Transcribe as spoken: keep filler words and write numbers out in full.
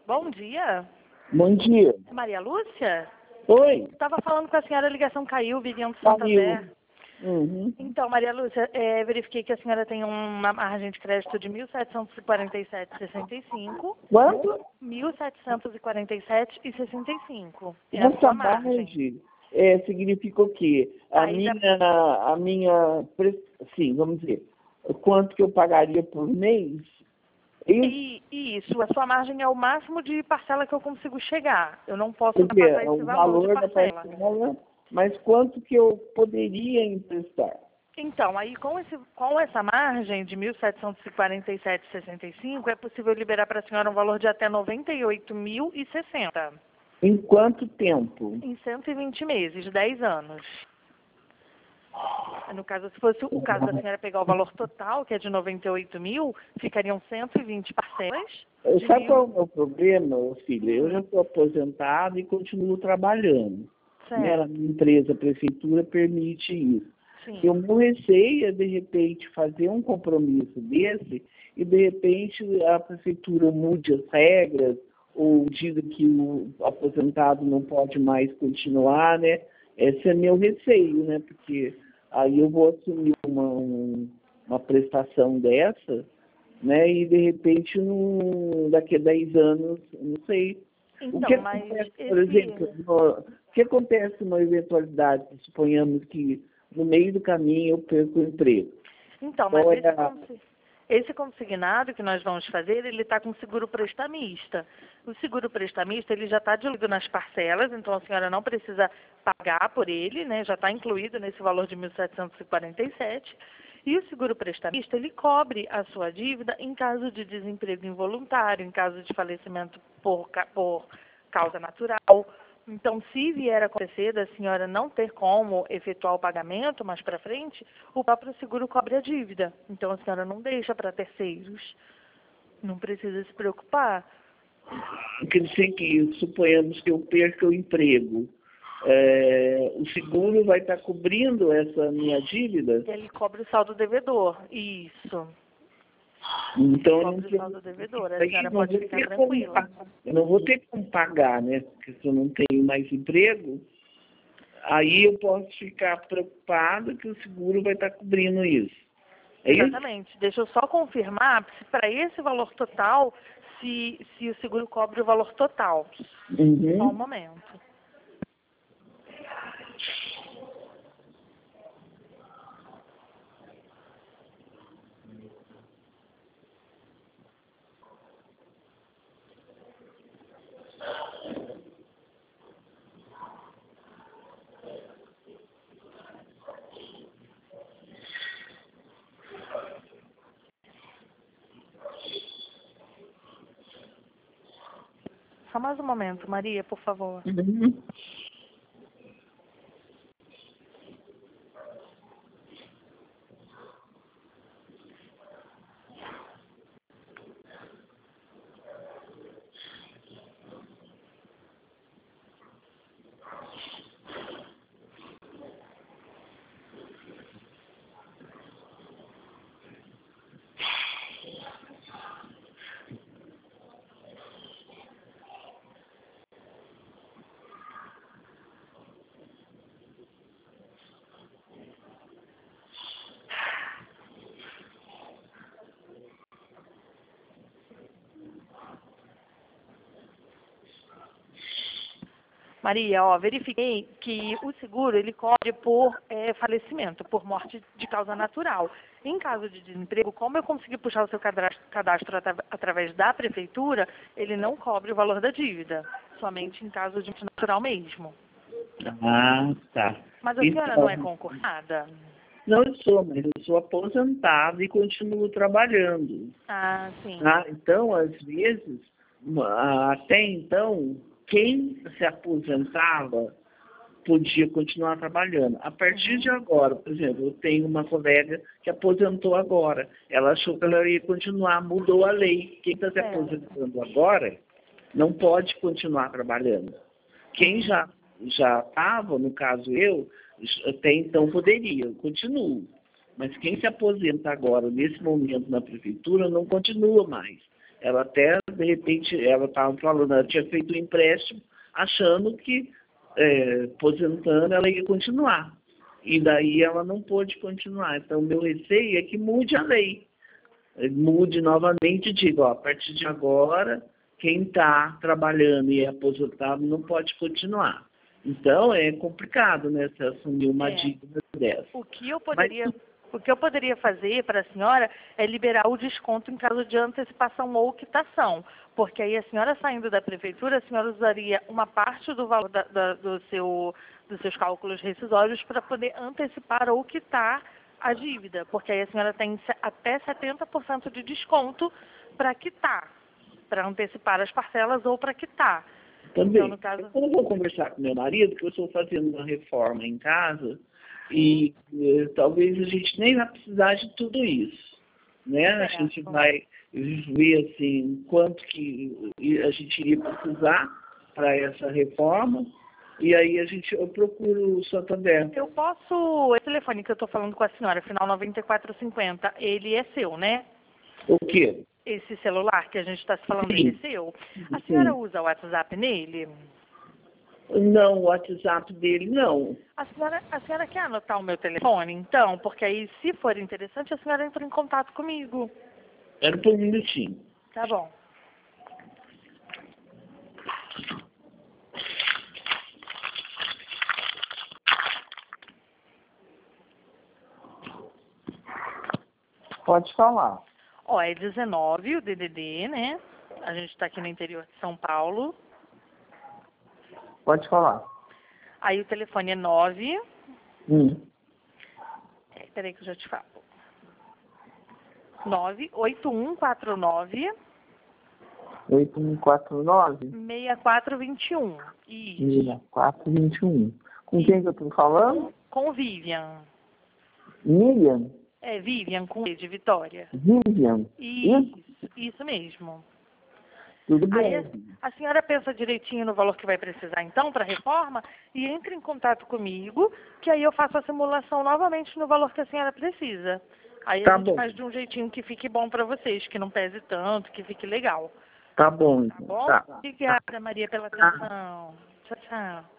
Bom dia. Bom dia. Maria Lúcia? Oi. Estava falando com a senhora, a ligação caiu, Viviane Caiu. Santander. Uhum. Então, Maria Lúcia, é, verifiquei que a senhora tem uma margem de crédito de mil setecentos e quarenta e sete vírgula sessenta e cinco. Quanto? mil setecentos e quarenta e sete vírgula sessenta e cinco. É a Essa sua margem. margem é, significa o quê? A Aí minha, da- a minha, pre- sim, vamos dizer, quanto que eu pagaria por mês? Isso, E, isso, a sua margem é o máximo de parcela que eu consigo chegar. Eu não posso quer dizer, passar é esse o valor de valor da parcela. parcela, mas quanto que eu poderia emprestar? Então, aí com, esse, com essa margem de mil setecentos e quarenta e sete vírgula sessenta e cinco, é possível liberar para a senhora um valor de até noventa e oito mil e sessenta Em quanto tempo? em cento e vinte meses, dez anos. No caso, se fosse o caso da senhora pegar o valor total, que é de noventa e oito mil, ficariam cento e vinte parcelas de Sabe mil. qual é o meu problema, ô filha? Eu já estou aposentado e continuo trabalhando. Né? A Certo, minha empresa, a prefeitura, permite isso. sim. Eu meu receio é, de repente, fazer um compromisso desse e, de repente, a prefeitura mude as regras ou diga que o aposentado não pode mais continuar, né? Esse é meu receio, né? Porque aí eu vou assumir uma, um- uma prestação dessa, né? E, de repente, num, daqui a dez anos, não sei. O que Então, mas acontece, por esse... exemplo, no- o que acontece numa eventualidade, suponhamos que no meio do caminho eu perco o emprego? Então, mas Qual é esse, a... consi- esse consignado que nós vamos fazer, ele está com seguro prestamista. O seguro prestamista, ele já está diluído nas parcelas, então a senhora não precisa pagar por ele, né? Já está incluído nesse valor de mil setecentos e quarenta e sete. E o seguro prestamista, ele cobre a sua dívida em caso de desemprego involuntário, em caso de falecimento por, ca- por causa natural. Então, se vier a acontecer da senhora não ter como efetuar o pagamento mais para frente, o próprio seguro cobre a dívida. Então, a senhora não deixa para terceiros. Não precisa se preocupar. Quer dizer que, suponhamos que eu perca o emprego, é, o seguro vai estar cobrindo essa minha dívida? Ele cobre o saldo devedor. Isso. Então, eu não, Cobre o saldo devedor. A aí senhora não pode vou ficar ter como, tranquila. eu não vou ter como pagar, né? Porque se eu não tenho mais emprego, aí eu posso ficar preocupado que o seguro vai estar cobrindo isso. É isso? Exatamente. Deixa eu só confirmar se para esse valor total, se, se o seguro cobre o valor total. Só um Uhum. momento. Só mais um momento, Maria, por favor. Uhum. Maria, ó, verifiquei que o seguro ele cobre por eh, falecimento, por morte de causa natural. Em caso de desemprego, como eu consegui puxar o seu cadastro, cadastro atra- através da prefeitura, ele não cobre o valor da dívida, somente em caso de morte natural mesmo. Ah, tá. Mas a senhora não é Então, concursada? não eu sou, mas eu sou aposentado e continuo trabalhando. Ah, sim. Ah, então, às vezes, ah, até então, quem se aposentava podia continuar trabalhando. A partir de agora, por exemplo, eu tenho uma colega que aposentou agora. Ela achou que ela ia continuar, mudou a lei. Quem está se Certo. aposentando agora não pode continuar trabalhando. Quem já já estava, no caso eu, até então poderia, eu continuo. Mas quem se aposenta agora, nesse momento, na prefeitura, não continua mais. Ela até, de repente, ela estava falando, ela tinha feito um empréstimo achando que, é, aposentando, ela ia continuar. E daí ela não pôde continuar. Então, o meu receio é que mude a lei. Mude novamente e diga, ó, a partir de agora, quem está trabalhando e é aposentado não pode continuar. Então, é complicado, né, você assumir uma É. dívida dessa. O que eu poderia, Mas, o que eu poderia fazer para a senhora é liberar o desconto em caso de antecipação ou quitação. Porque aí a senhora saindo da prefeitura, a senhora usaria uma parte do valor da, da, do seu, dos seus cálculos rescisórios para poder antecipar ou quitar a dívida. Porque aí a senhora tem se- até setenta por cento de desconto para quitar, para antecipar as parcelas ou para quitar. também, Então, no caso... eu vou conversar com meu marido, que eu estou fazendo uma reforma em casa, e eh, talvez a gente nem vai precisar de tudo isso, né? A Certo. gente vai ver, assim, quanto que a gente iria precisar para essa reforma, e aí a gente, eu procuro o Santander. Eu posso... Esse telefone que eu estou falando com a senhora, final noventa e quatro cinquenta, ele é seu, né? O quê? Esse celular que a gente está se falando, Sim. ele é seu? A senhora Sim. usa o WhatsApp nele? Não, o WhatsApp dele não. A senhora, a senhora quer anotar o meu telefone, então? Porque aí, se for interessante, a senhora entra em contato comigo. Era por um minutinho. Tá bom. Pode falar. Ó, é dezenove o D D D, né? A gente está aqui no interior de São Paulo. Pode falar. Aí o telefone é nove... Hum. É, peraí que eu já te falo. nove oito um quatro nove oito um quatro nove, seis quatro dois um. Isso. seis quatro dois um. Com quem que eu estou falando? Com Vivian. Miriam? É, Vivian, com E de Vitória. Vivian? Isso, isso mesmo. Tudo Aí bem. a, a senhora pensa direitinho no valor que vai precisar, então, para a reforma, e entre em contato comigo, que aí eu faço a simulação novamente no valor que a senhora precisa. Aí Tá a gente bom. faz de um jeitinho que fique bom para vocês, que não pese tanto, que fique legal. Tá bom, Tá então. bom? Tá. Obrigada, Maria, pela atenção. Tchau, tchau.